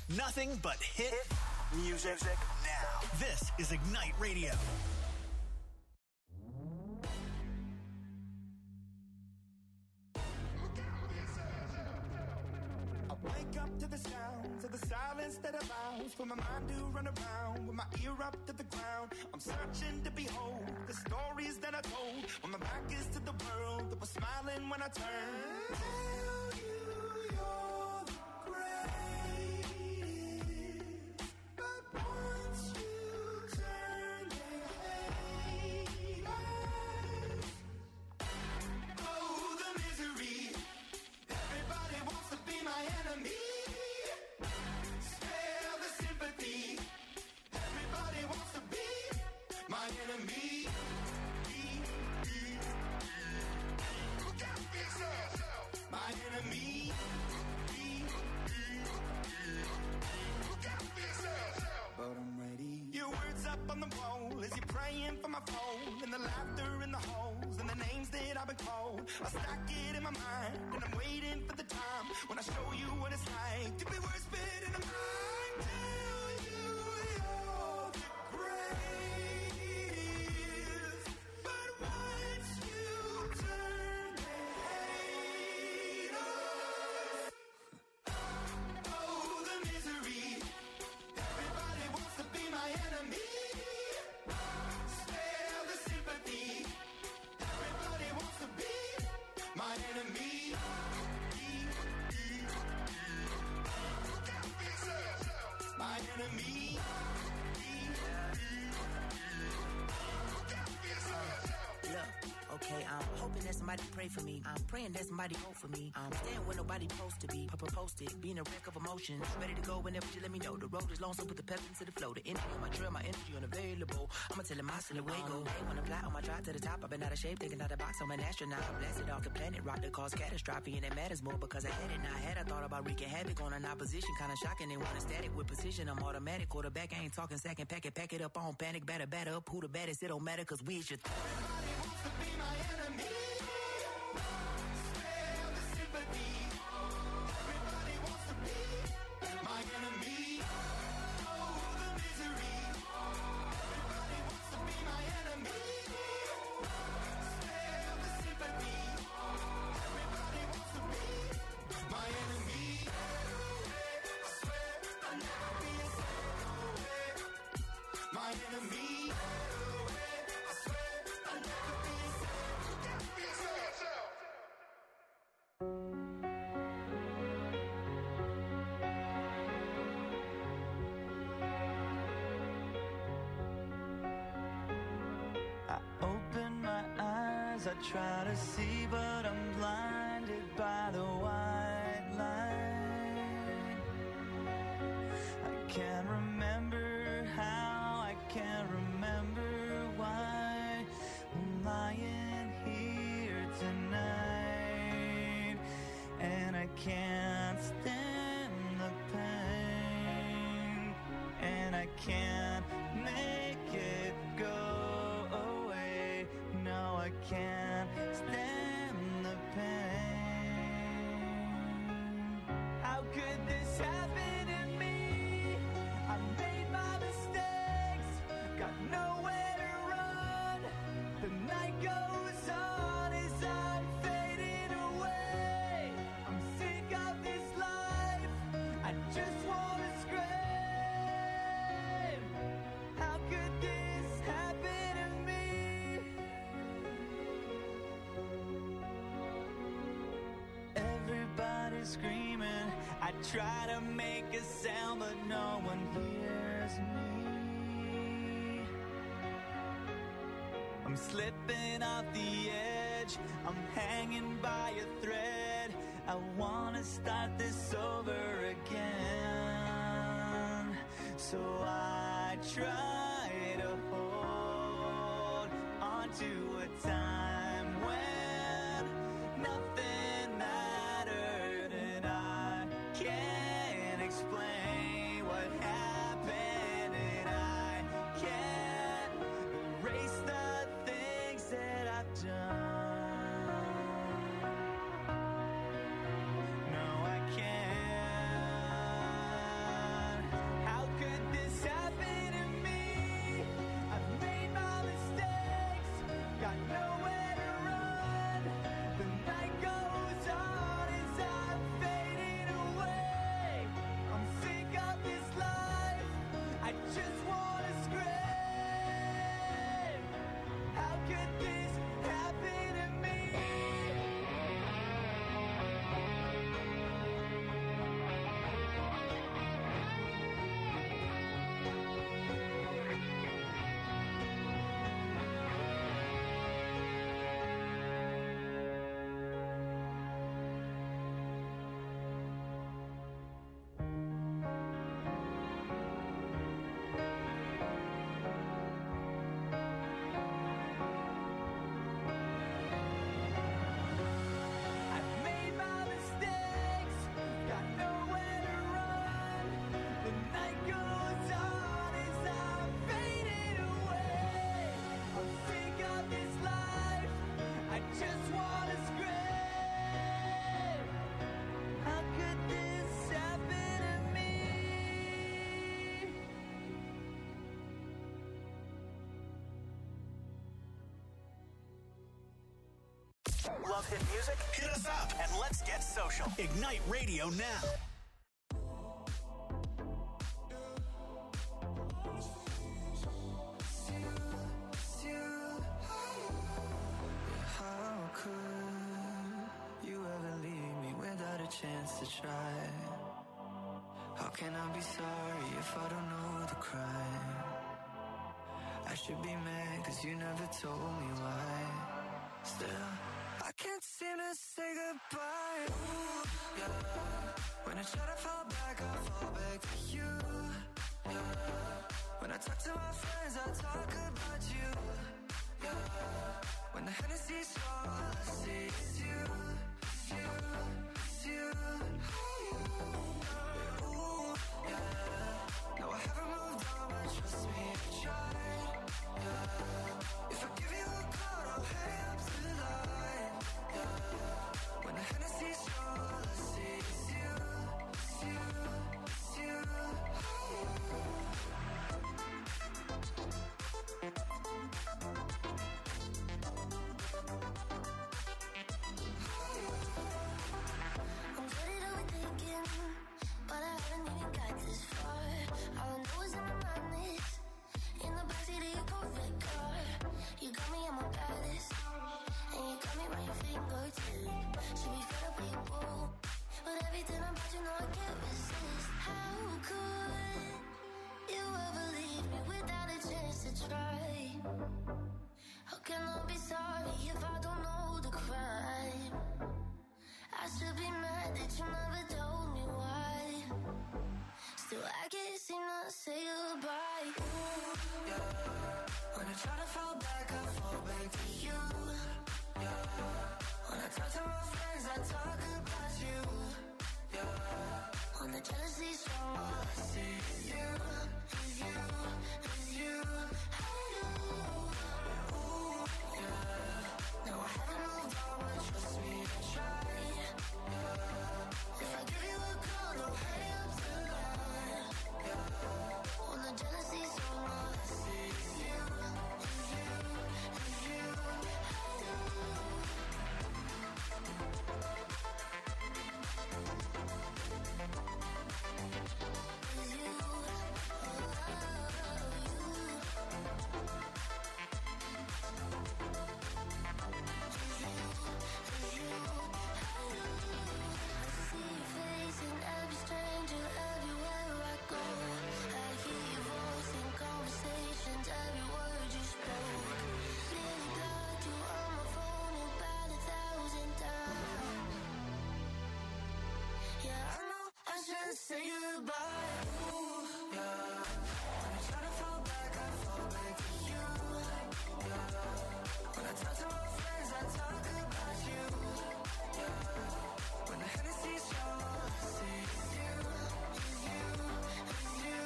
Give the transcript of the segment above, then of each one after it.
Nothing but hit music now. This is Ignite Radio. I wake up to the sounds of the silence that allows for my mind to run around with my ear up to the ground. I'm searching to behold the stories that I told when my back is to the world that was smiling when I turned. Tell you you're the greatest, but once you turn, they hate us. Oh, the misery. Everybody wants to be my enemy. Spare the sympathy. Everybody wants to be my enemy. Look out for yourself. My enemy. Look out for yourself. But I'm ready. Your words up on the wall as you're praying for my phone, and the laughter in the halls and the names that I've been called. I stack it in my mind and I'm waiting for the time when I show you what it's like to be worse fit in the mind. Tell you you're the greatest, but once you turn, they hate us. Oh, the misery. Everybody wants to be my enemy. Spare the sympathy. Everybody wants to be my enemy. Look out for yourself. My enemy. Look out for yourself. Look, okay, I'm hoping that somebody pray for me. I'm praying that somebody hope for me. I'm staying where nobody supposed to be. Papa posted, being a wreck of emotions. Ready to go whenever you let me know. The road is long, so put the pep into the flow. The energy on my trail, my energy unavailable. I'ma tell him I still away go. They wanna fly on my drive to the top. I've been out of shape, thinking out the box. I'm an astronaut. I blasted off the planet, rock that caused catastrophe. And it matters more because I had it. Now I had, I thought about wreaking havoc on an opposition. Kinda shocking, they want a static with precision. I'm automatic, quarterback, I ain't talking second. Pack it up on panic, batter up. Who the baddest, it don't matter, cause we is your Everybody wants to be my enemy. Spare the sympathy. Everybody wants to be my enemy. Oh, the misery. Everybody wants to be my enemy. Spare the sympathy. Everybody wants to be my enemy. I swear I'll never be a my enemy. I swear I'll never be a look out for yourself. I open my eyes, I try to see, but I'm blinded by the white light. I can't remember how, I can't remember why I'm lying here tonight, and I can't stand the pain, and I can't make it go away. No, I can't stand the pain. How could this happen to me? I made my mistakes, got nowhere to run. The night goes on as I'm fading away. I'm sick of this life, I just wanna scream. How could this happen to me? Everybody's screaming, I try to make a sound, but no one hears me. I'm slipping off the edge, I'm hanging by a thread. I wanna start this over again. So I try to hold on to a time when nothing mattered, and I can't explain what happened, and I can't erase the things that I've done. No, I can't. Love hit music? Hit us up and let's get social. Ignite Radio now. How could you ever leave me without a chance to try? How can I be sorry if I don't know the crime? I should be mad cause you never told me why. Still, I can't seem to say goodbye. Ooh, yeah. When I try to fall back, I fall back to you. Yeah. When I talk to my friends, I talk about you. Yeah. When the Hennessy's strong, all I see is you. It's you, it's you. Ooh, yeah. No, I haven't moved on, but trust me, I tried. Yeah. If I give you a call, I'll hang up the line. Yeah. When the Hennessy's strong, all I see is you. It's you, it's you. I'm good at overthinking, but I haven't even got this far. All I know is in my mind is in the backseat of your Corvette car. You got me on my baddest, and you got me by your fingertips. Should be fed up with you, boo, but everything about you know I can't resist. How could you ever leave me without a chance to try? How can I be sorry if I don't know the crime? I should be mad that you never told me why. Still, I can't seem to say goodbye. Ooh, yeah. When I try to fall back, I fall back to you. Yeah. When I talk to my friends, I talk about you. Yeah. When the jealousy's strong, all I see is you, is you, is you. Ooh, yeah. No, I haven't moved on, but trust me, I tried. Yeah. If I give you a call, don't hang up the line. Yeah. When the jealousy's strong, all I see is you, is you, is you. Is you, I see your face in every stranger, everywhere I go. I hear your voice in conversations, every word you spoke. Nearly blocked you on my phone about 1,000 times. Yeah, I know I shouldn't say goodbye. Ooh, yeah. When I try to fall back, I fall back to you. Yeah. When I talk to my friends, I talk about you. Yeah. When the Hennessy's strong, all I see is you. Is you, is you.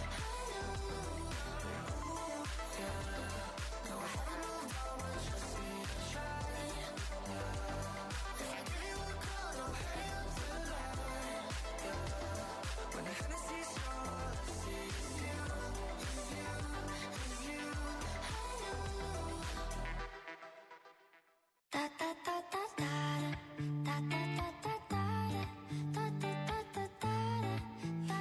Ooh, yeah. No, I haven't moved on, but trust me, I tried. Yeah. If I give you a call, don't hang up the line. Yeah. When the Hennessy's strong, all I see is you. Is you, is you. Da da da da da da da da da da da da da da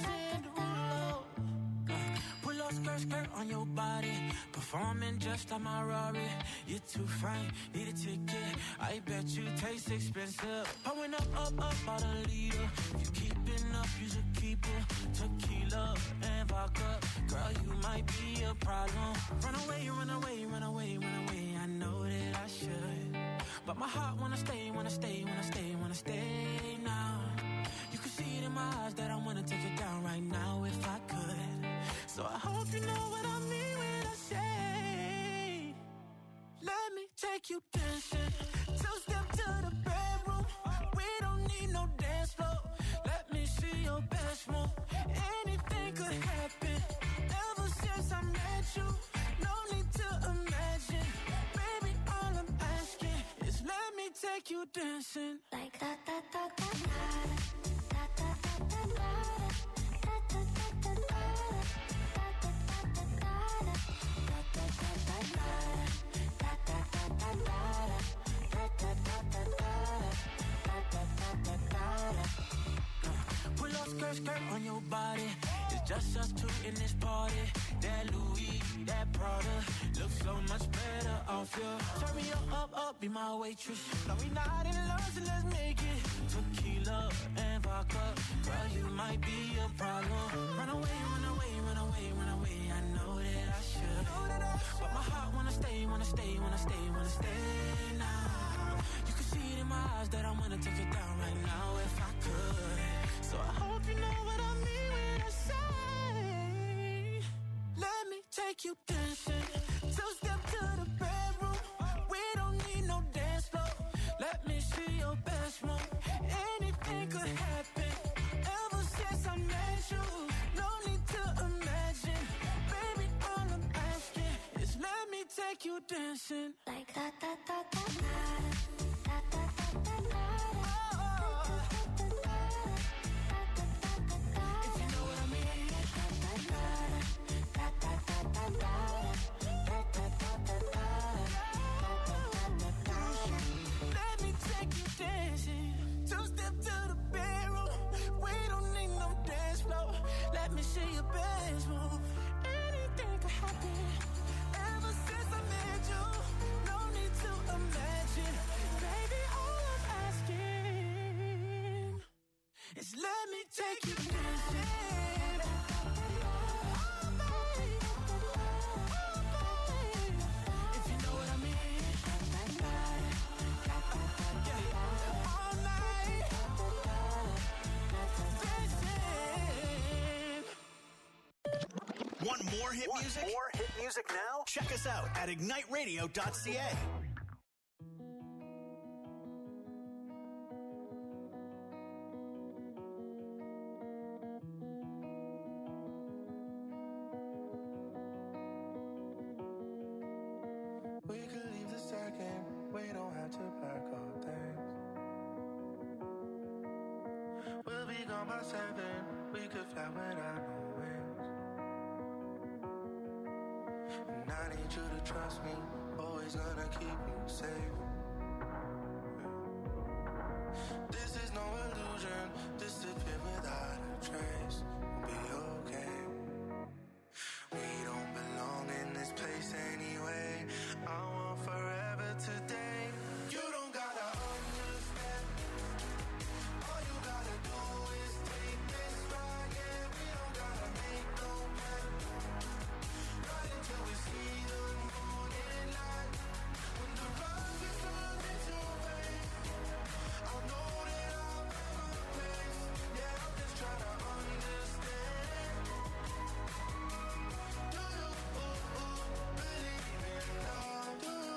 da. Pull up skirt, skirt on your body. Performing just like my Rari. You're too fine, need a ticket. I bet you taste expensive. Pouring up, about a liter. If you keeping up, you should keep it. Tequila and vodka. Girl, you might be a problem. Run away, run away, run away, run away. I know that I should, but my heart wanna stay, wanna stay, wanna stay, wanna stay now. You can see it in my eyes that I wanna take it down right now if I could. So I hope you know what I mean when I say, let me take you dancing. Two-step to the bedroom. We don't need no dance floor. Let me see your best move. Anything could happen. Ever since I met you, no need to imagine. Baby, all I'm asking is let me take you dancing. Like da da da da da da da da da da da da da da. Da da da da da da da da da da da da da. skirt on your body. It's just us two in this party. That Louis, that Prada, looks so much better off you. Turn me up, be my waitress. No, we not in love, so let's make it tequila and vodka. Girl, you might be a problem. Run away, run away, run away, run away. I know that I should, but my heart wanna stay, wanna stay, wanna stay, wanna stay now. You can see it in my eyes that I wanna take it down right now if I could. So I hope you know what I mean when I say, let me take you dancing. Two-step to the bedroom. We don't need no dance floor. Let me see your best move. Anything could happen. Ever since I met you, no need to imagine. Baby, all I'm asking is let me take you dancing. Like da da da da da da da da da da. If you know what I mean. Let me take you dancing. Two-step to the bedroom. We don't need no dance floor. Let me see your best move. Anything could happen. Ever since I met you, no need to imagine. Baby, all I'm asking is let me take you dancing. If you know what I mean. All night. Dancing. Want more hit music? More hit music now? Check us out at igniteradio.ca. We could leave the second, we don't have to pack our things. We'll be gone by 7, we could fly without no wings. And I need you to trust me, always gonna keep you safe. This is no illusion, disappear without a trace. We'll be okay. We don't belong in this place anyway. I want forever today. You don't gotta understand. All you gotta do is take this ride. Yeah, we don't gotta make no plan. Right until we see the morning light. When the rock is turned into rain, I'll know that I'll have a place. Yeah, I'm just trying to understand. Do you believe in love? Do you?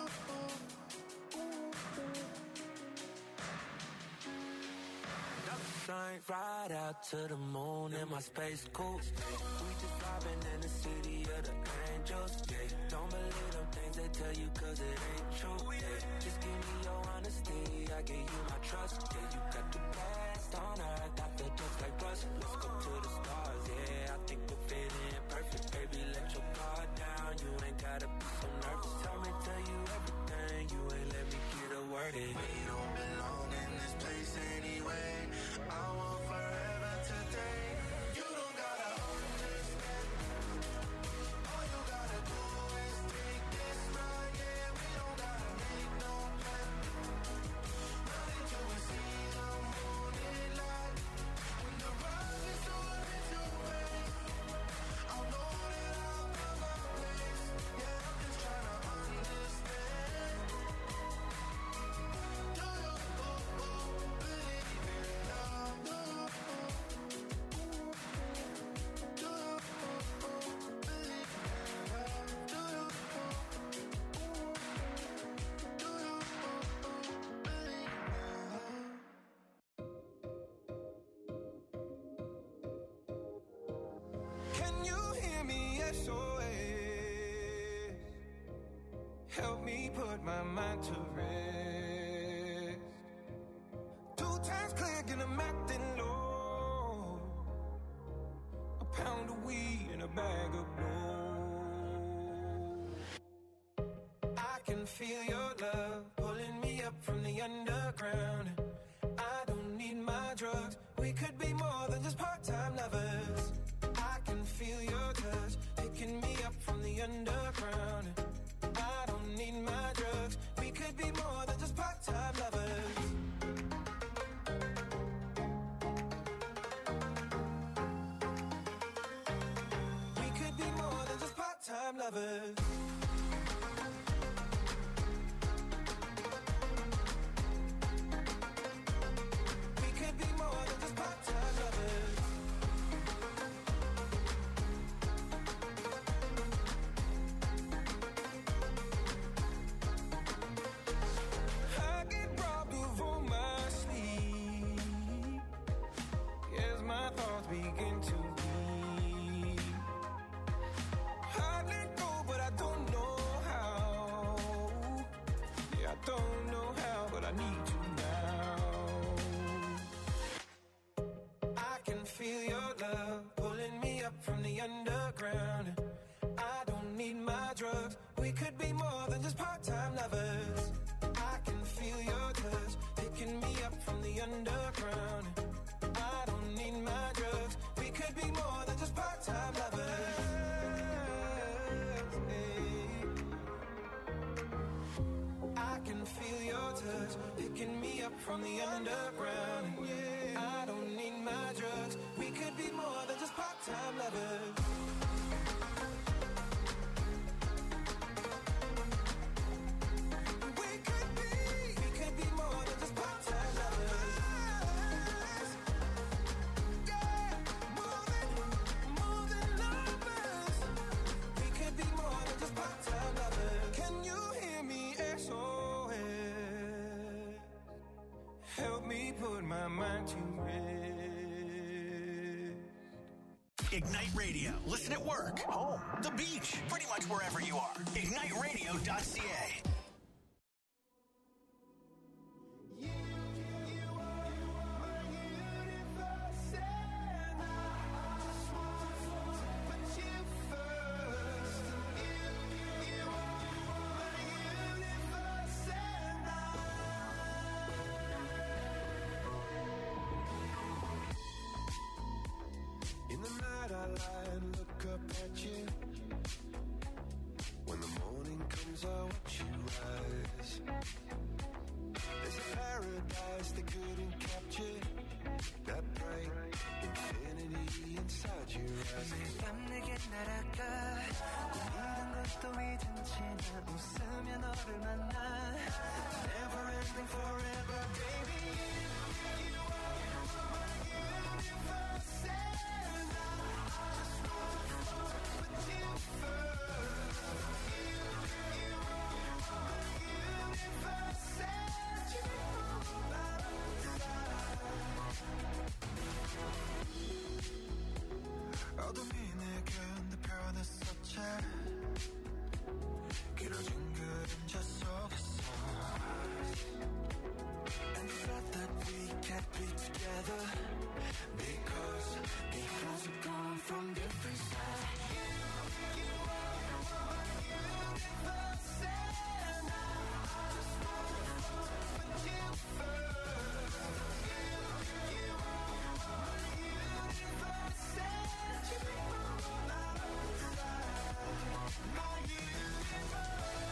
Shine right out to the moon in my space coupe. We just vibing in the city of the angels. Yeah. Don't believe them things they tell you cause it ain't true. Yeah. Just give me your honesty, I give you my trust. Yeah, you got the best on earth, I feel just like us. Let's go to the stars, yeah, I think we'll fit in perfect. Baby, let your guard down, you ain't gotta be so nervous. Tell me, tell you everything, you ain't let me get a word in. We don't belong in this place anyway. I want forever today. You don't gotta understand. All you gotta do is take this ride. Yeah, we don't gotta make no plan. Not until we see the morning light. When the rock is turned into rain, I'll know that I'll have my place. Yeah, I'm just trying to understand. Do you believe in love? Do you believe in love? Do you believe in love? Can you hear me? SOS. Help me put my mind to rest. 2 times click and I'm acting low. A pound of weed and a bag of blow. I can feel your love pulling me up from the underground. I don't need my drugs. We could be more than just part-time. from the underground. Yeah, I don't need my drugs. We could be more than just part-time lovers. Ignite Radio. Listen at work, home, the beach, pretty much wherever you are. IgniteRadio.ca. In the night I lie and look up at you. When the morning comes I watch you rise. There's a paradise they couldn't capture. That bright infinity inside your eyes. 매일 밤 내게 날아가 꿈이란 것도 잊은 채 난 웃으며 너를 만나. Never ending forever baby. You are my universe and I just wanna put you first. You are my universe and you are 어둠이 내겐 내 변했었지. 길어진 그림자 속에서 And the fact that we can't be together because have gone from different sides. You are my universe and I just wanna put you first. You are my universe and you are my universe.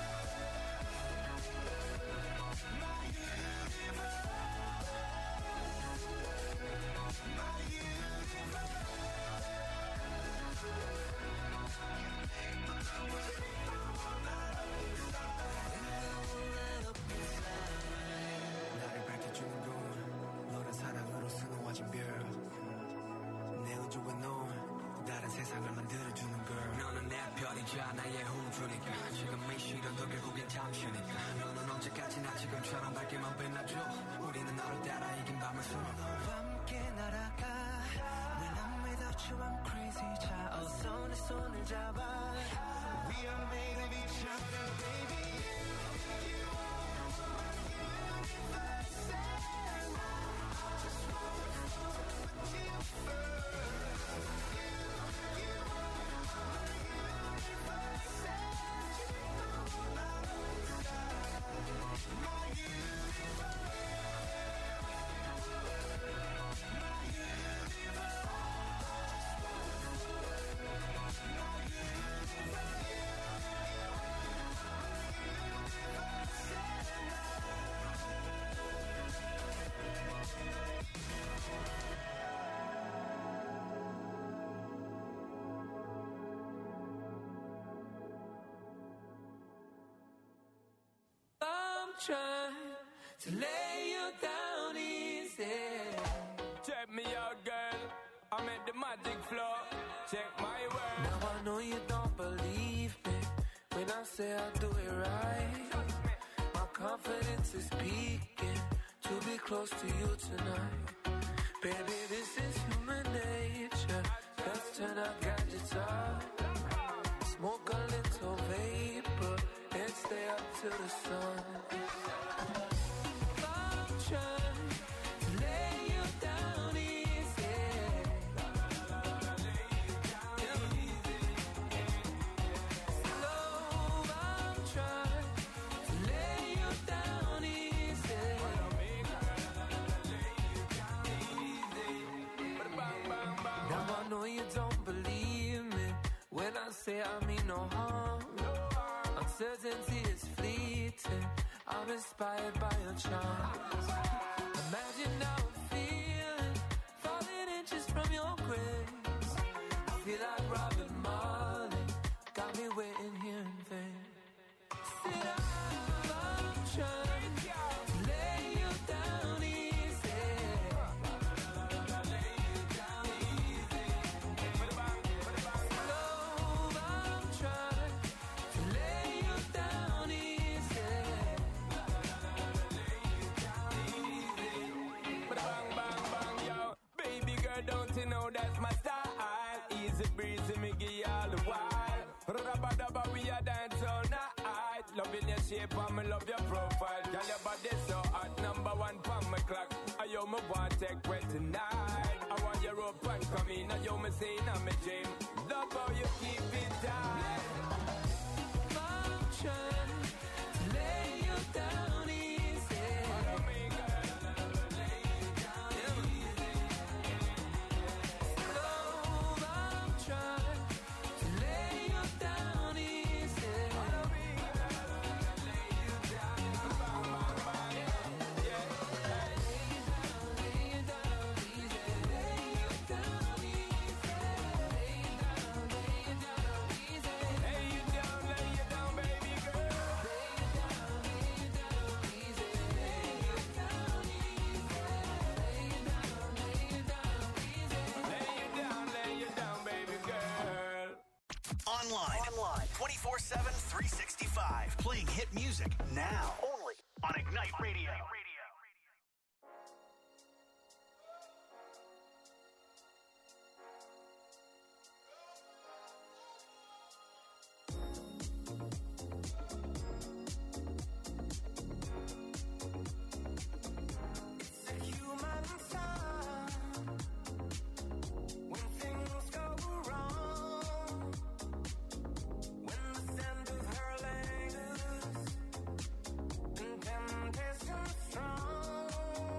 나를 밝혀주는 건 너란 사랑으로 수놓아진 별. 내 우주와 넌 다른 세상을 만들어주는 걸. 너는 내 별이자 나의 우주니까. 지금 이 시련도 결국엔 잠시니까. 너는 언제까지나 지금처럼 밝게만 빛나줘. 우리는 너를 따라 이긴 밤을 수놓아. 너와 함께 날아가. When I'm without you I'm crazy. 자 어서 내 손을 잡아. We are made of each other baby. You are my universe and I just wanna put you first. You are my universe and you are my universe. I'm trying to lay you down easy. Check me out, girl. I'm at the magic floor. Check my work. Now I know you don't believe me when I say I do it right. My confidence is peaking to be close to you tonight. Baby, this is human nature. Let's turn our gadgets off. Smoke a little vapor and stay up till the sun. I'm trying to lay you down easy. Slow, I'm trying to lay you down easy. Now I know you don't believe me when I say I mean no harm. Uncertainty is fleeting. I'm inspired by your charms. you now I'm feeling, falling inches from your grace. I feel like Robin Marley, got me waiting here in vain. Sit up, I'm trying to lay you down easy. Lay you down easy. Slow, I'm trying to lay you down easy. Lay you down easy. Bang, bang, bang, yo. Baby girl, don't you know that's my style? Easy breezy, me give you all the while. Rabba-dabba, we a dance all night. Loving your shape and me love your profile. Girl, your body so hot, number one from my clock. I yo me want take when tonight. I want your rope and come in. I yo me say in my dream. Love how you keep it tight. I'm trying to lay you down easy. Follow me, girl. Lay you down easy. Slow, I'm trying to lay you down easy. Follow me, girl. Lay you down, Bang, bang, bang, yeah. lay you down easy. Lay you down easy. Lay you down easy. Lay you down, baby girl. Lay you down easy. Lay you down easy. Lay you down, baby girl. Online 24/7, 365. Playing hit music now. Only on Ignite Radio. It's a human sign when things go wrong. When the scent of her lingers and temptation strong.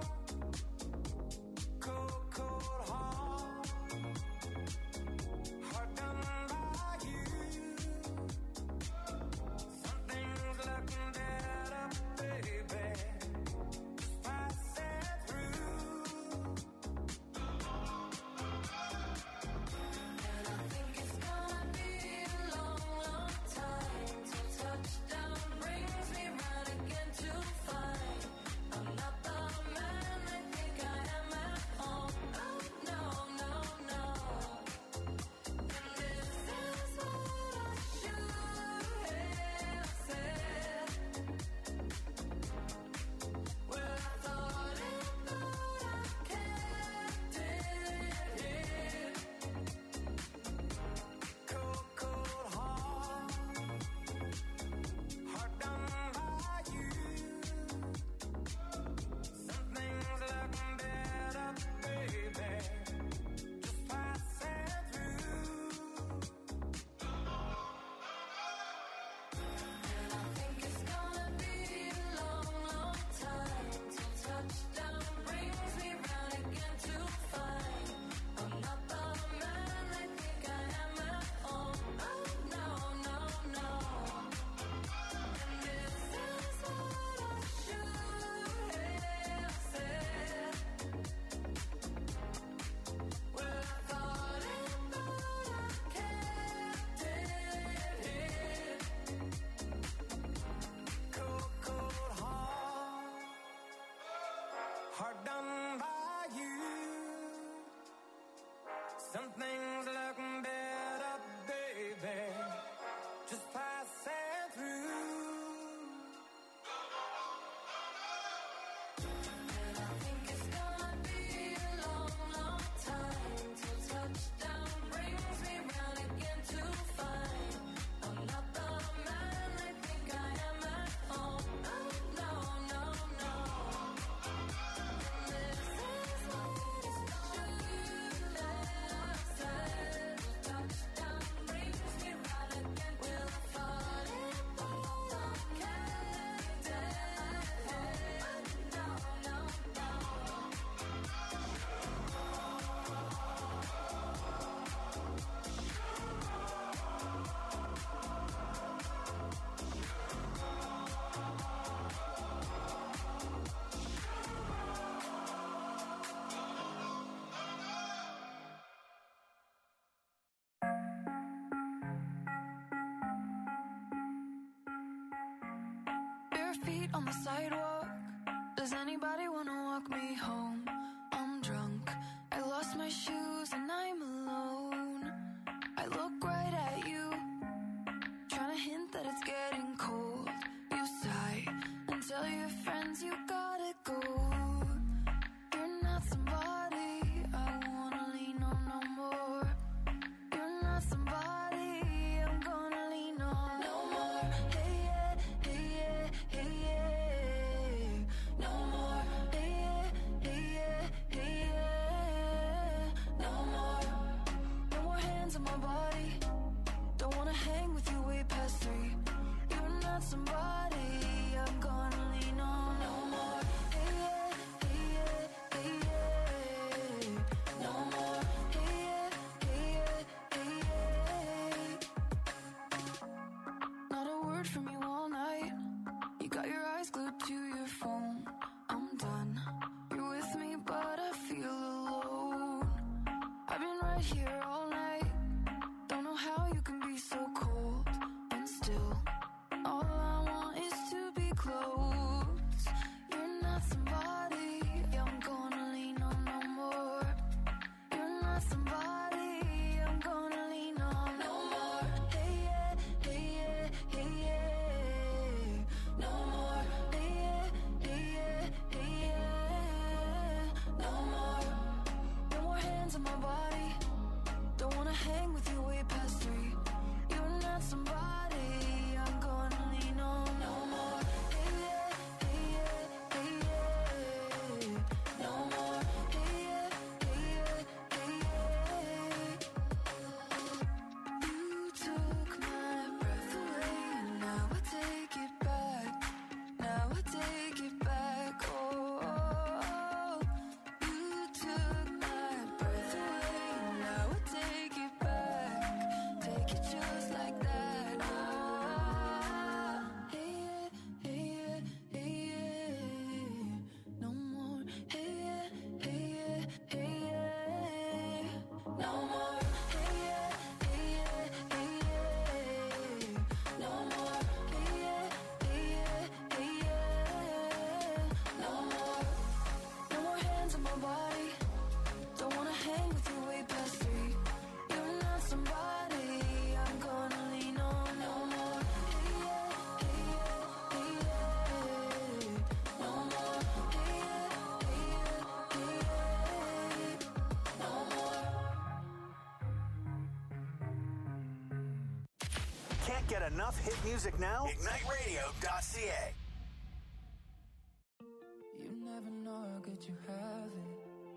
Cold, cold heart, heart done by you. Something's looking better, baby. Pass it through. And I think it's gonna be a long, long time till touchdown brings me round again to find I'm not the man I think I am at home. Oh no, no, no. And this is what I should have said. Well, I thought it, but I kept it here. Cold, cold heart, heart done by you. Something's looking better, baby. Just pass it through. And I think it's gonna be a long, long time till touchdown brings me round again to find I'm not the man I think I am at home. Oh no, no, no. And this is what I should have said. Well, I thought it, but I kept it here. Cold, cold heart, heart done by you. Something's looking better, baby. Just pass it through. And I think it's gonna be a long, long time till touchdown brings me round again to find I'm not the man I think I am at home. Oh no, no, no. And this is what I should have said. bare feet on the sidewalk. Does anybody wanna walk me home? I'm drunk, I lost my shoes and I'm alone. I look right at you, trying to hint that it's getting cold. You sigh and tell your friends you gotta go. You're not somebody I wanna lean on no more. You're not somebody I'm gonna lean on no more. Hey yeah, hey yeah, hey yeah. No more. Hey yeah, hey yeah, hey yeah. No more. No more hands on my body. Don't wanna hang with you way past 3. You're not somebody I'm gonna lean on no more. Hey yeah, hey yeah, hey yeah. No more. Hey yeah, hey yeah, hey yeah. Not a word from you all night. You got your eyes glued to your phone. I'm done. You're with me, but I feel alone. I've been right here all night. Don't know how you can be so cold and still. All I want is to be close. You're not somebody I'm gonna lean on no more. You're not somebody I'm gonna lean on no more. Hey yeah, hey yeah, hey yeah. No more. Hey yeah, hey yeah, hey yeah. No more. No more hands on my body. Don't wanna hang with you way past 3. You're not somebody I'm gonna lean on no more. Hey yeah, hey yeah, hey yeah. No more. Hey yeah, hey yeah, hey yeah. You took my breath away, and now I take it back. Now I take it back. Oh, you took my breath away, and now I take it back. Take it just like that. Hey yeah, hey yeah, hey yeah. No more. Hey yeah, hey yeah, hey yeah. No more. Hey yeah, hey yeah, hey yeah. No more. Hey yeah, hey yeah, hey yeah. No more. No more hands on my body. Don't wanna hang with you way past 3. You're not somebody I'm gonna lean on no more. Hey yeah, hey yeah, hey yeah. No more. Hey yeah, hey yeah, hey yeah. No more. Can't get enough hit music now? IgniteRadio.ca. You never know how good you have it.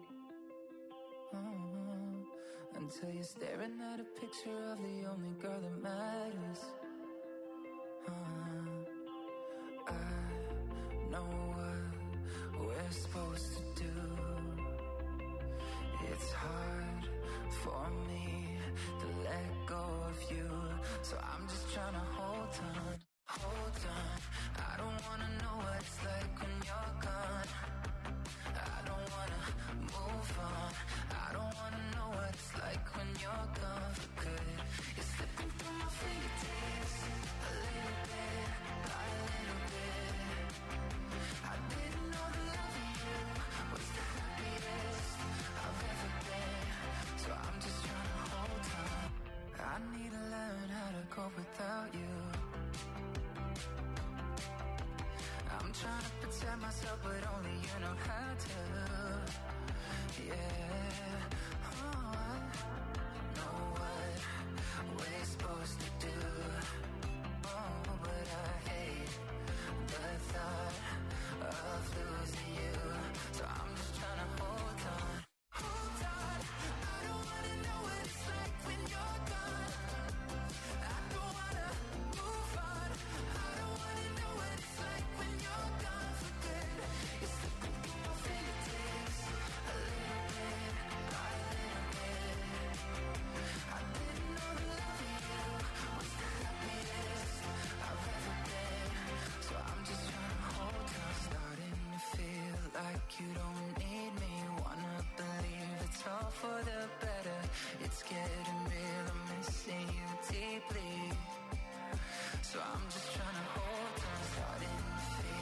Until you're staring at a picture of the only girl that matters. I know what we're supposed to do. It's hard for me to let go of you, so I'm just trying to hold on, hold on. I don't wanna know what it's like when you're gone. I don't wanna move on. I don't wanna know what it's like when you're gone for good. You're slipping through my fingertips, a little bit, by a little bit. I didn't know the love of you was the happiest I've ever been, so I'm just trying to hold on. I need to learn how to cope without you. I'm trying to protect myself, but only you know how to. Yeah, oh, I know what we're supposed to do. Oh, but I hate the thought of losing you, so I'm just trying to hold on. Hold on, I don't wanna know what it's like when you're gone. I don't wanna move on. I don't wanna know what it's like when you're gone for good. You're slipping through my fingertips, a little bit, by a little bit. I didn't know the love of you was the happiest I've ever been, so I'm just trying to hold on. Starting to feel like you don't need me. Wanna believe it's all for the better. It's getting real, I'm missing you deeply, so I'm just trying to hold on. Starting to feel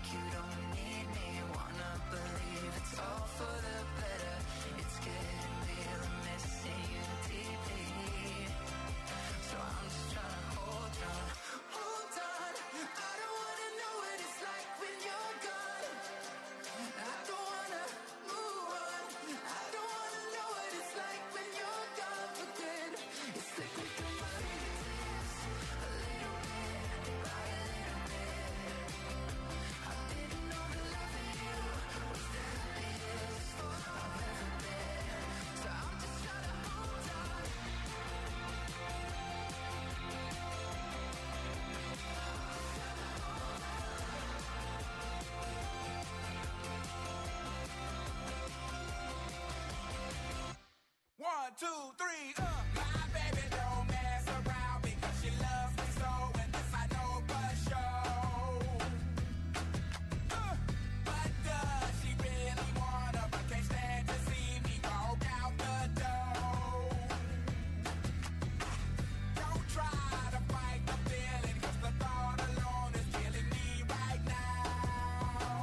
you don't need me. Wanna believe it's all for the better. It's getting real, I'm missing you deeply. So I'm just trying to hold on. Hold on. I don't wanna know what it's like when you're gone. I don't wanna move on. I don't wanna know what it's like when you're gone for good. It's slipping through my fingertips a little bit by a little bit. I didn't know that loving you was the happiest I've ever been. So I'm just trying to hold on. One, two, three, My baby don't mess around because she loves me so, and this I know for sure. But does she really wanna? But can't stand to see me walk out the door. Don't try to fight the feeling, 'cause the thought alone is killing me right now.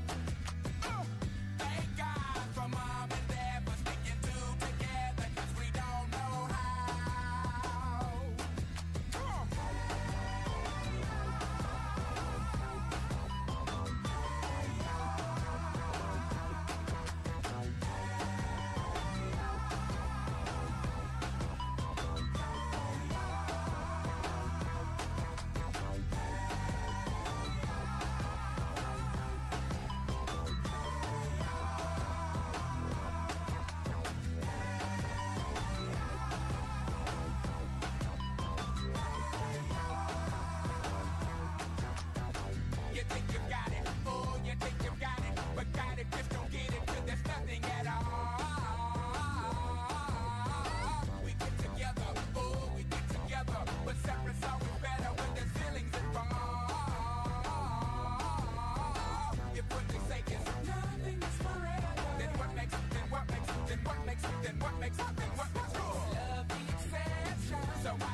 Thank God for mom and dad for sticking two together, 'cause we don't know how. Come on. You think you got it, oh, you think you got it, but got it, just don't get it, 'cause there's nothing at all. We get together, oh, we get together, but separate's always better when there's feelings involved. If what they say is nothing is forever, then what makes it, then what makes it, then what makes it, then what makes it, then what makes it? Love the exception. So why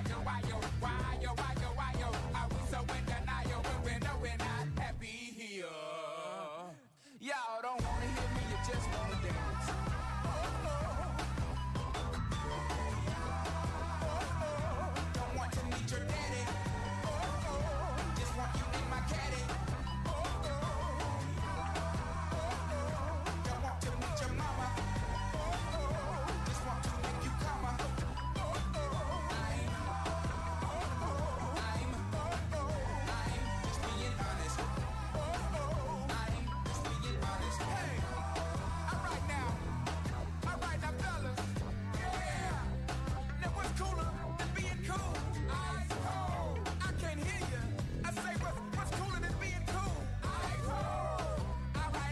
are we so in denial when we know we're not happy here? Y'all don't wanna hear me, you just wanna dance. Don't want to meet your daddy. Just want you in my caddy. Don't want to meet your mama. Just want to make you come. I'm just being honest. I'm just being honest. Hey, all right now, fellas. Yeah. Now what's cooler than being cool? Ice cold. I can't hear you. I say what's cooler than being cool? Ice cold. All right.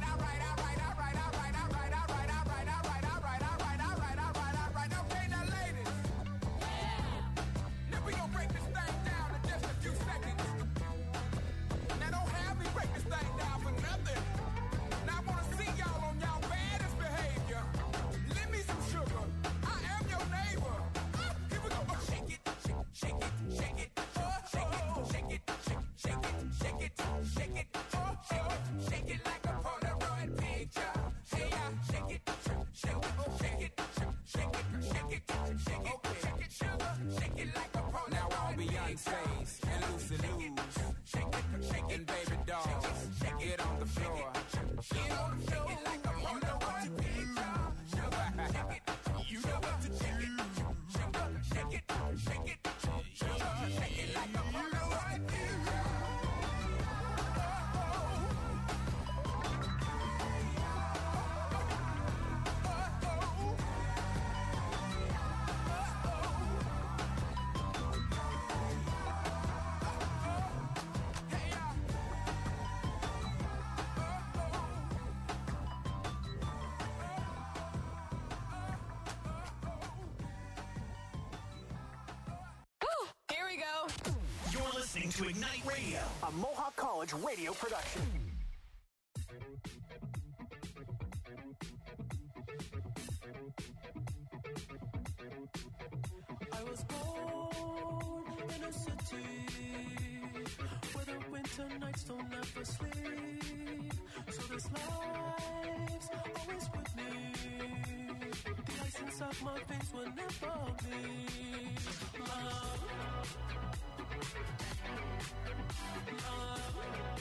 Okay, now ladies. Now we gon' break this thing down in just a few seconds. Now don't have me break this thing down for nothing. Now I wanna see y'all on y'all baddest behavior. Lend me some sugar. I am your neighbor. Here we go. Oh, shake it, shake it, shake it, shake it, shake it, shake it, shake it, shake it, shake it like a Polaroid picture. Hey, shake it, shake it, shake it, shake it, shake it, shake it, sugar, shake it like a Polaroid. Now all Beyonce's and Lucy Lou's, shake it, baby dolls, get on the floor, get on the floor. Like a Polaroid picture. Sugar, shake it, you know what to do. Sugar, shake it, shake it, sugar, shake it like a Polaroid picture. Here we go. You're listening to Ignite Radio, a Mohawk College radio production. I was born in a city where the winter winter nights don't ever sleep, so this life's always with me. The ice inside my veins will never bleed. Love, love.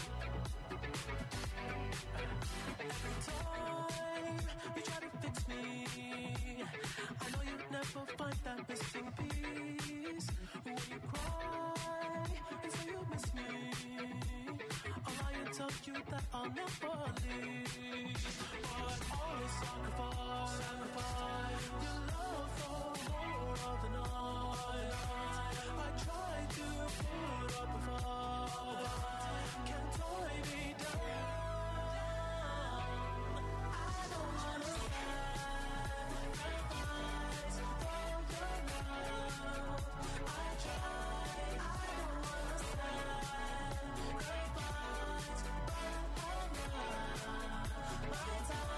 Every time you try to fix me, I know you'd never find that missing piece. When you cry and say you miss me, I'll lie and tell you that I'll never leave. But always sacrifice your love for more of the night. I try to put up a fight, can't tie me down. I don't wanna sacrifice for your love. I try, I don't wanna sacrifice my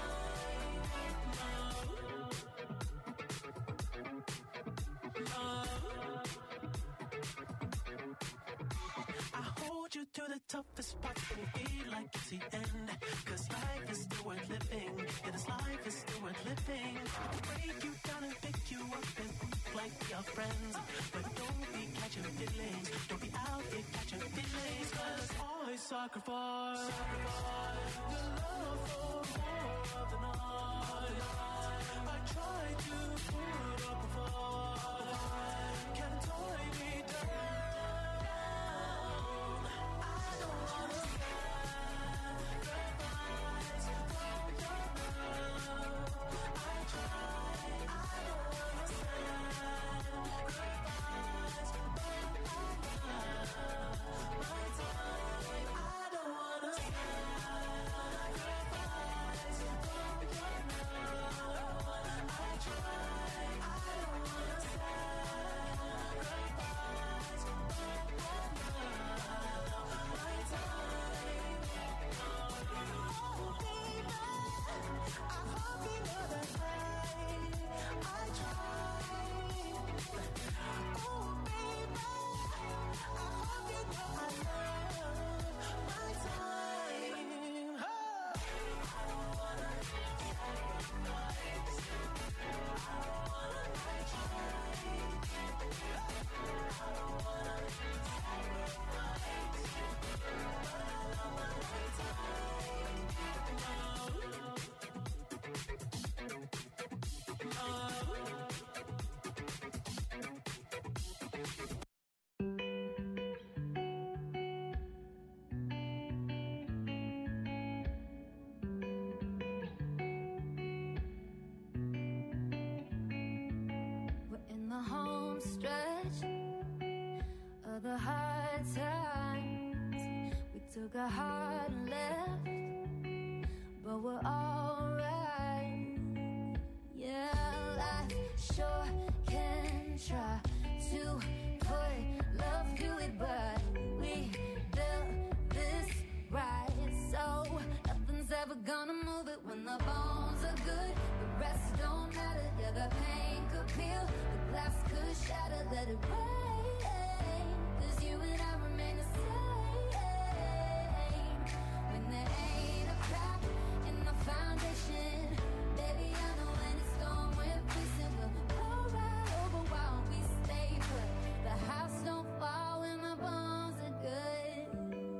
I hold you through the toughest parts when you feel like it's the end. Cause life is still worth living. Yeah, this life is still worth living. I can break you down and pick you up and weep like we are friends. But don't be catching feelings. Don't be out here catching feelings. Cause always sacrifice your love for more of the night. I try to put up a fight, can't tie me down. The hard times, we took a hard left, but we're alright. Yeah, life sure can try to put love to it, but we built this right, so nothing's ever gonna move it. When the bones are good, the rest don't matter. Yeah, the pain could peel, the glass could shatter, let it rain. You and I remain the same. When there ain't a crack in the foundation, baby, I know when it's storm we're facing, we'll blow right over while we stay put. The house don't fall when the bones are good.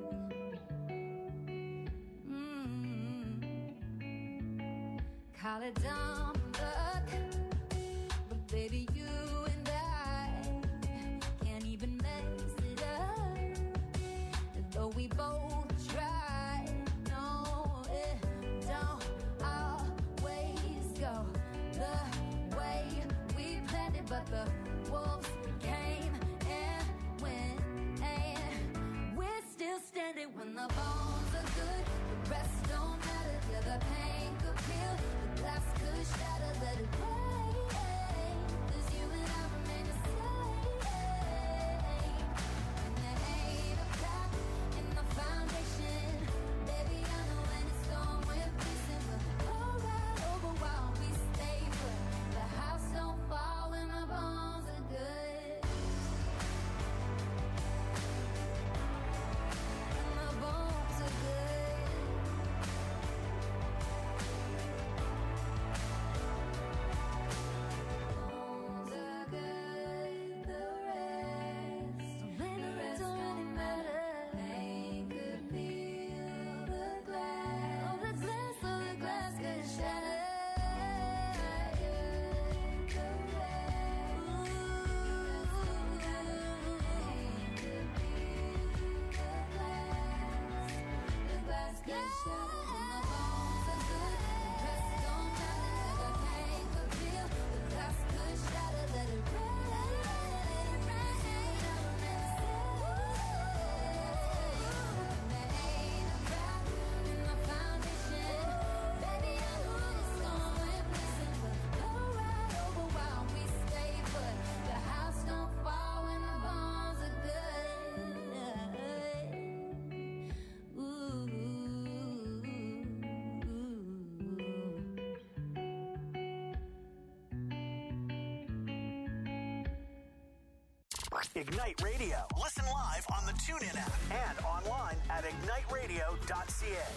Call it dumb luck, but baby, you and I can't even mess it up. Though we both try, no, it don't always go the way we planned it. But the wolves came and went, and we're still standing. When the bones are good, the rest don't matter. Yeah, the pain could peel, the glass could shatter. Ignite Radio. Listen live on the TuneIn app and online at igniteradio.ca.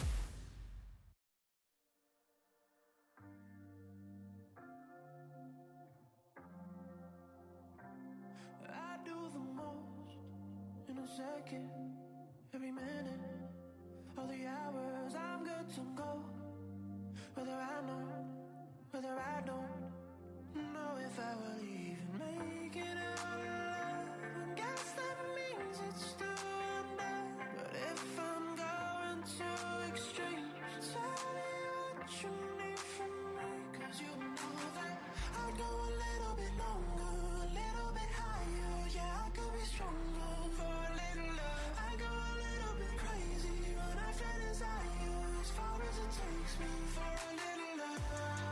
I do the most in a second, every minute of the hours. I'm good to go, whether I know, whether I don't know if I will even make it out alive. I guess that means it's still undone. But if I'm going too extreme, tell me what you need from me. 'Cause you know that I'd go a little bit longer, a little bit higher. Yeah, I could be stronger for a little love. I go a little bit crazy when I feel desire, as far as it takes me for a little love.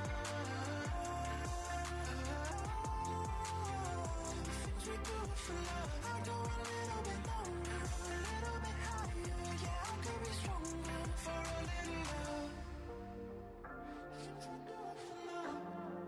We do it for love. I go a little bit longer, a little bit higher. Yeah, I could be stronger for a little love. Things we do it for love.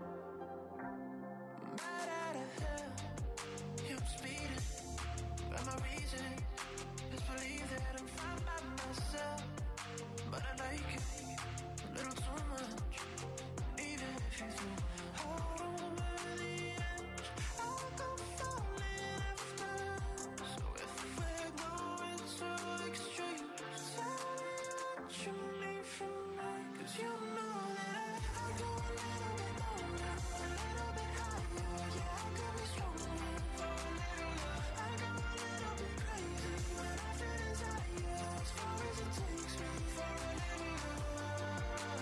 Right out of hell, yeah, I'm speeding, but my reason is believe that I'm fine by myself. But I like it a little too much, and even if you do hold on by the edge, I'll go falling after. So if we're going too extreme, tell me what you need from me. 'Cause you know that I go a little bit longer, a little bit higher. Yeah, I could be stronger for a little love. I go a little bit crazy when I feel desire, as far as it takes me for a little love.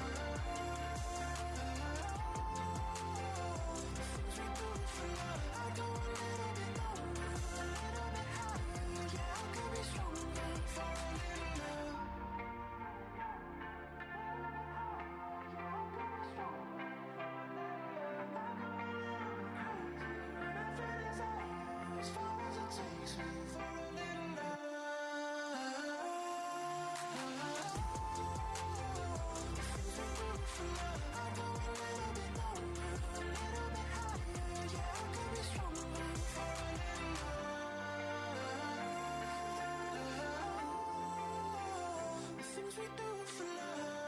The things we do for love. I go a little bit longer, a little bit higher. Yeah, I could be stronger for a little love. As far as it takes me for a little love. The things we do for love. I go a little bit longer, a little bit higher. Yeah, I could be stronger for a little love. The things we do for love.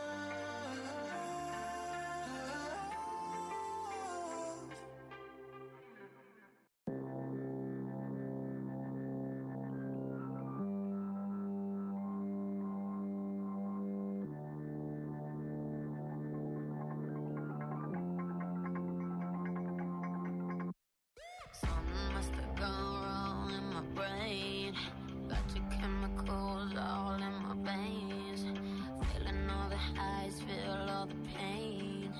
Something must have gone wrong in my brain. Got your chemicals all in my veins. Feeling all the highs, feel all the pain.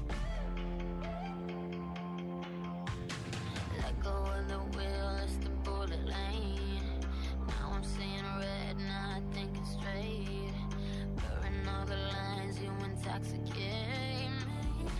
Let go of the wheel, it's the bullet lane. Now I'm seeing red, not thinking straight. Blurring all the lines, you intoxicate me.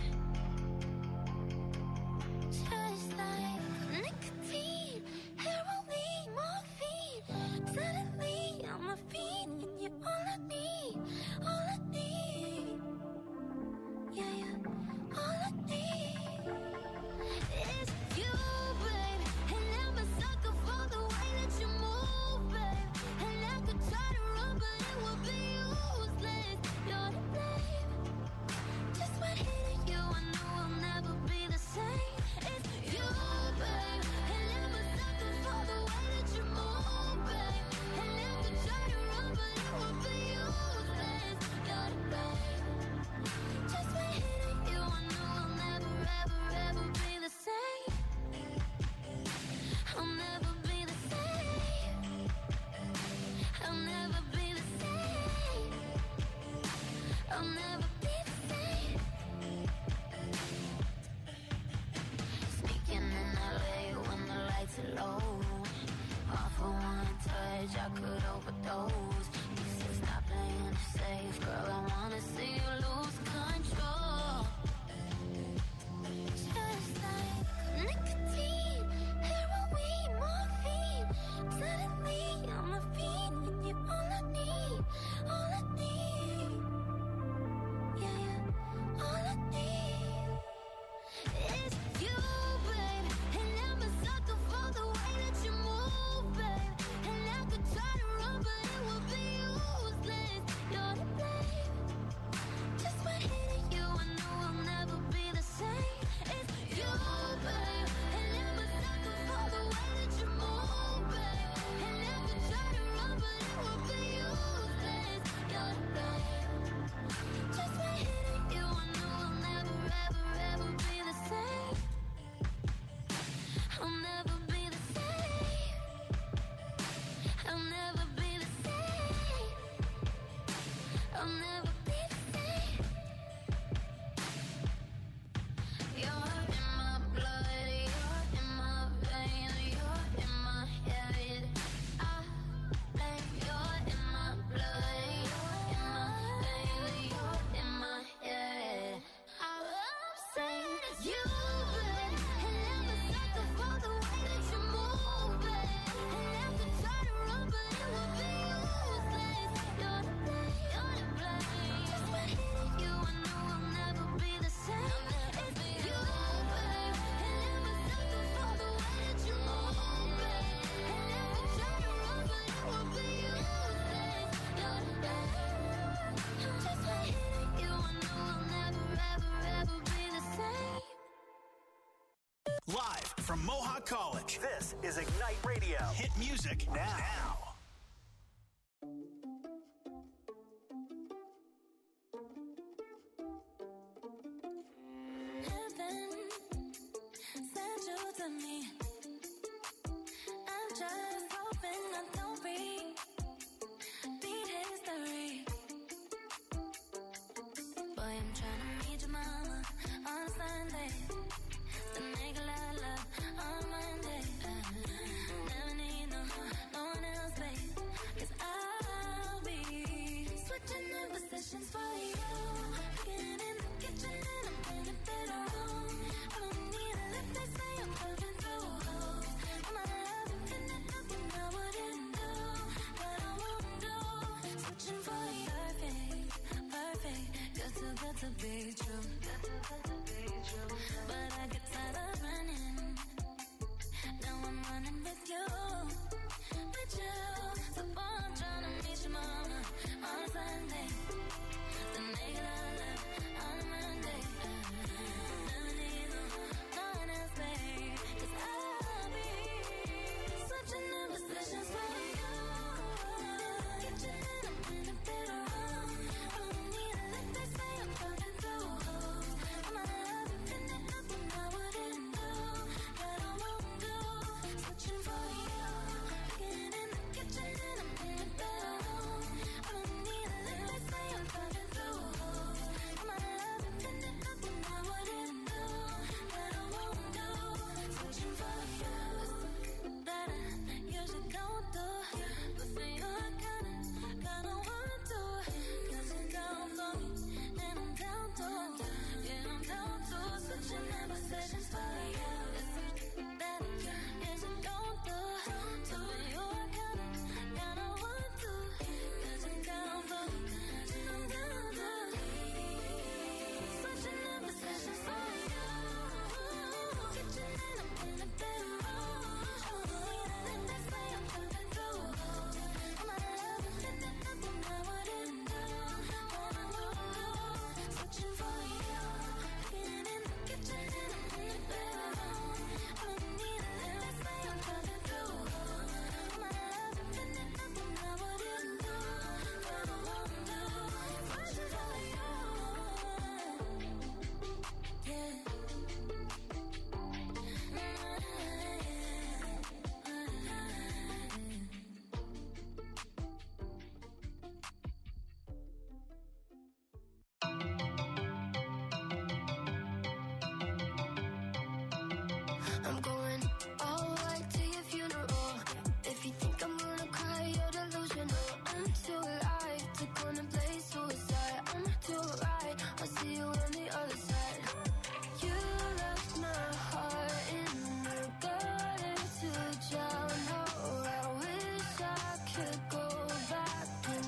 Just like nicotine, heroin, morphine. Suddenly I'm a fiend, and you're all I need, all I need. Yeah, yeah, all I need is you, babe. And I'm a sucker for the way that you move, babe. And I could try to run, but it would be useless. You're to blame. Just by hitting you, I know I'll never be the same. It's you, babe. And I'm a sucker for the way that you move, babe. And I could try to run, but it would be useless. You're to blame. Just by hitting you, I know I'll never, ever, ever be the same. I'll never be the same. I'll never be the same. I'll never be the same. Sneaking in LA when the lights are low. Off for one touch, I could overdose. You said stop playing it safe, girl. I wanna see you lose control. Just like nicotine, heroin, morphine. Suddenly I'm a fiend, and you're all I need, all I need. Yeah, yeah, all I need is you, babe. And I'm a sucker for the way that you move. Live from Mohawk College, this is Ignite Radio. Hit music now. Heaven sent you to me. I'm just hoping I don't repeat history. Boy, I'm trying to meet your mama on Sunday. Then make a lot of love on Monday. Never need no one else, babe. 'Cause I'll be switching in positions for you. Getting in the kitchen and I'm bringing it on. I don't need a lip, they say I'm talking through holes. I'm not loving and there's nothing I wouldn't do, but I won't do. Switching for you, perfect, good to be true. But I get tired of running. Now I'm running with you. So boy, I'm trying to meet your mama on Sunday. Then make a lot of love on Monday. Never need no one else, babe. 'Cause I'll be switching in positions for you. Kitchen and I'm in a bit of room. I don't need a lip, they say I'm talking through holes. I'm not loving and there's nothing I wouldn't do, but I won't do. Switching for you. Getting in the kitchen and I'm in a bit of room. I don't need a lip, they say I'm talking through holes. I'm not loving and there's nothing I wouldn't do, but I won't do. Switching for you. That you should go through. But for you I kinda want to. 'Cause you're down for me and I'm down to. Yeah, I'm down to. Switching in positions for you. That you should go through. So for you I kinda want to. 'Cause you're down for me and I'm down to. Switching in positions for you. Kitchen and I'm in a bit of room. I don't need a lip, they say I'm talking through holes. I'm not loving and there's nothing I wouldn't do, but I won't do. Switching for you. Getting in the kitchen and I'm in a bit of room. I don't need a lip, they say I'm talking through holes. I'm not loving and there's nothing I wouldn't do, but I won't do. Switching for you. Yeah. I'm going all white to your funeral. If you think I'm gonna cry, you're delusional. I'm too alive to contemplate suicide. I'm too right, I'll see you on the other side. You left my heart in the gutter to drown. Oh, I wish I could go back in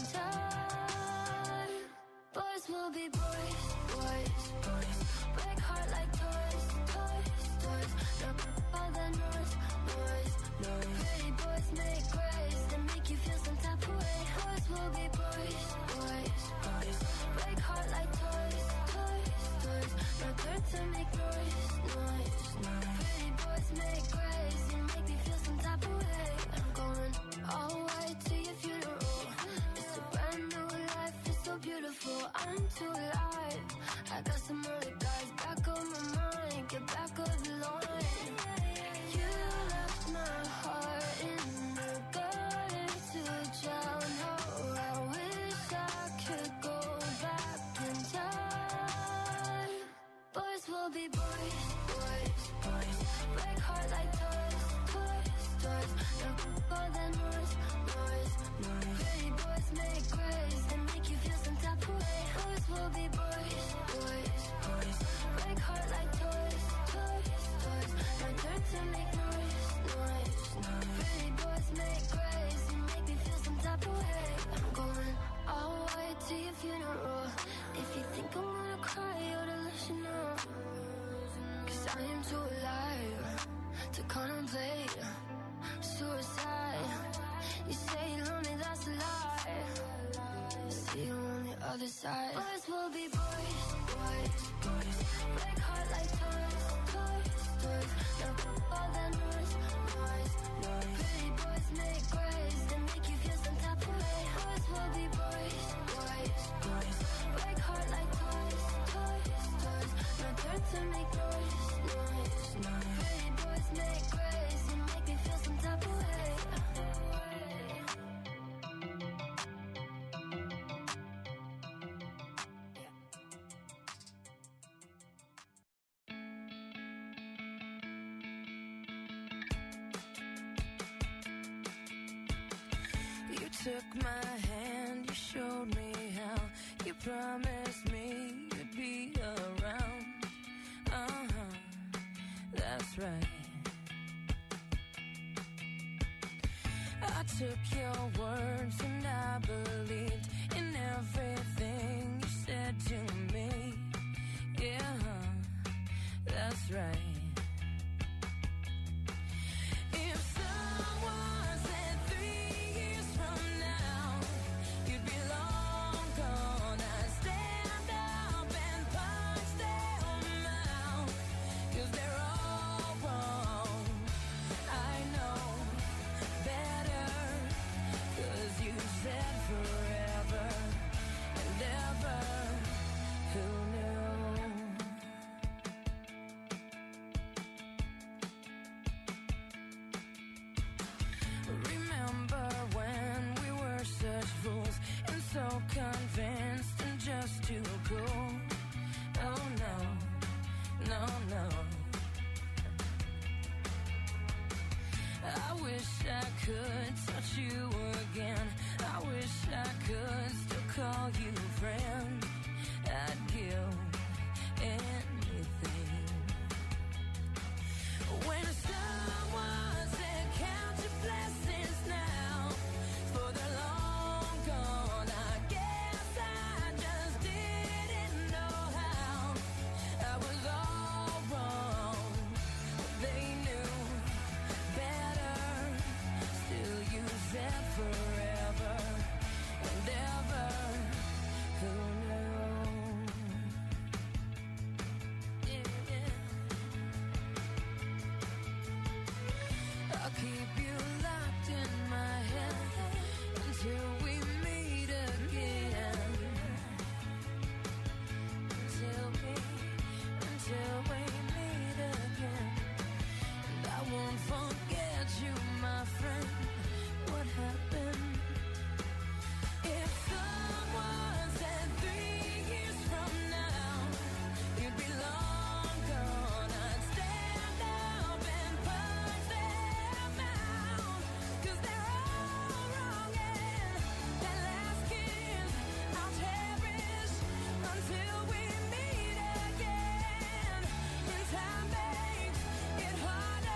time. Boys will be boys, boys, boys. Break heart like toys, toys, toys. Now all the noise, noise, noise. Pretty boys make grace and make you feel some type of way. Boys will be boys, boys, boys. Break heart like toys, toys, toys. Not good to make noise, noise, noise. Pretty boys make grace and make me feel some type of way. I'm going all white to your funeral. It's a brand new life, it's so beautiful. I'm too alive. I got some other guys back on my mind. Get back on the line. You left my heart in the gutter to drown. Oh, I wish I could go back in time. Boys will be boys, boys, boys. Break heart like toys, toys, toys. Now all the noise, noise, noise. Pretty boys make grace and make you feel some type of way. Boys will be boys, boys, boys. Break heart like toys, toys, toys. My turn to make noise, noise, noise. Pretty boys make grace and make me feel some type of way. I'm going all white to your funeral. If you think I'm gonna cry, you're delusional. 'Cause I am too alive to contemplate suicide. You say you're lonely, that's a lie. See you on the other side. Boys will be boys, boys, boys. Break heart like toys, toys, toys. Now took my hand, you showed me how. You promised me you'd be around. That's right. I took your words and I believed in everything you said to me. Yeah, that's right. If someone said 3 years from now you'd be long gone, I'd stand up and punch them out, 'cause they're all wrong. I know better, 'cause you said forever and ever. Who knew? Remember when we were such fools and so convinced and just too cool? Oh no, no, no. I wish I could touch you again. I wish I could still call you friend. I'd give